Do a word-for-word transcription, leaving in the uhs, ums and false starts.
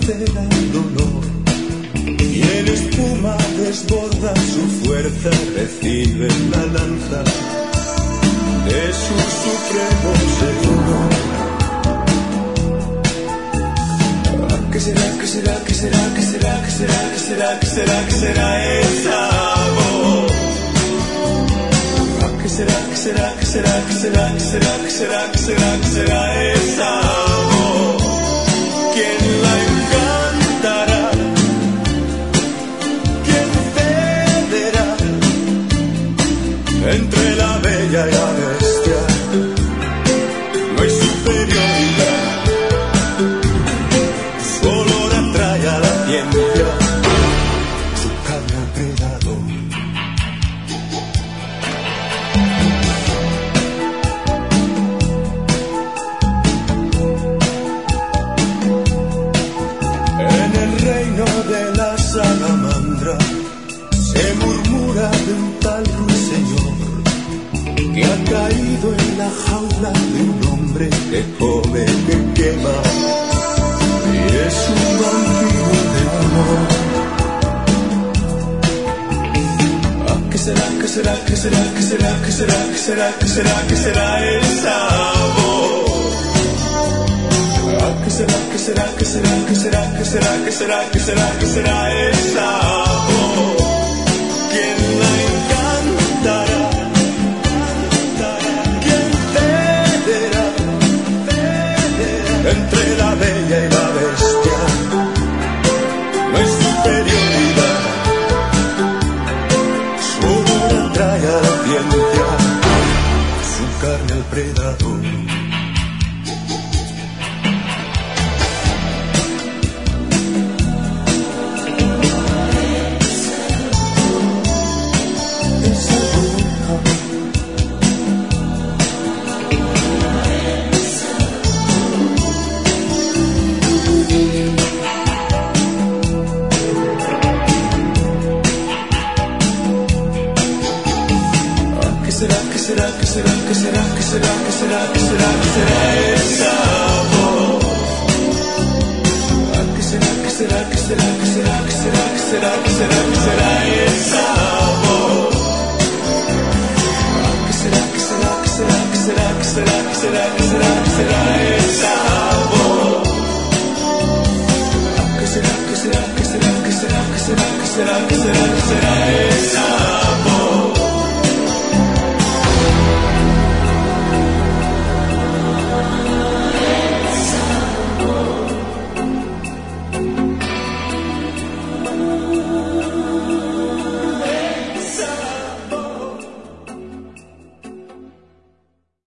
altera el dolor y en espuma desborda su fuerza, recibe la lanza de su supremo Señor. ¿Qué será, qué será, qué será, qué será, qué será, qué será, qué será, qué será esa voz? ¿Qué será, qué será, qué será, qué será, qué será, qué será, qué será, qué será esa voz? ¿Quién la encantará? ¿Quién cederá entre la bella y la bestia? No hay superioridad. Su carne al predador. En el reino de la salamandra se murmura de un tal ruiseñor que ha caído en la jaula de un hombre que come, que quema y es un vampiro de amor. Ah, ¿qué será, qué será, qué será, qué será, qué será, qué será, qué será, qué será esa voz? Ah, ¿qué será, qué será, qué será, qué será, qué será, qué será, qué será, qué será esa voz? ¿Quién la encantará? ¿Quién cederá entre la bella y la bestia? No hay superioridad, solo la trae a la ciencia, su carne al predador. ¿Qué será, qué será, qué será, qué será, qué será, qué será, qué será, qué será esa voz? ¿Qué será, qué será, qué será, qué será, qué será, qué será, qué será, qué será esa voz? ¿Qué será, qué será, qué será, qué será, qué será, qué será, qué será, qué será esa voz? ¿Qué será, qué será, qué será, qué será, qué será, qué será, qué será, qué será esa voz?